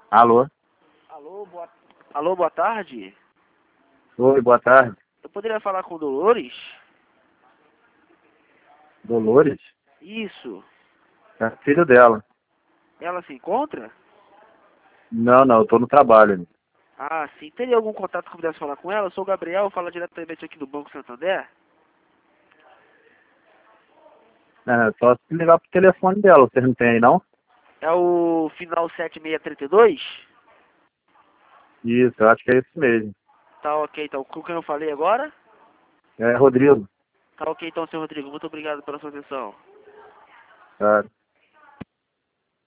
Alô? Alô, boa tarde. Oi, boa tarde. Eu poderia falar com Dolores? Dolores? Isso. É filho dela. Ela se encontra? Não, eu tô no trabalho. Ah, sim. Teria algum contato que eu pudesse falar com ela? Eu sou o Gabriel, falo diretamente aqui do Banco Santander. É, só se ligar pro telefone dela, vocês não tem aí, não? É o final 7632? Isso, eu acho que é isso mesmo. Tá ok, então. Com quem eu falei agora? É Rodrigo. Tá ok, então, senhor Rodrigo. Muito obrigado pela sua atenção. Tá.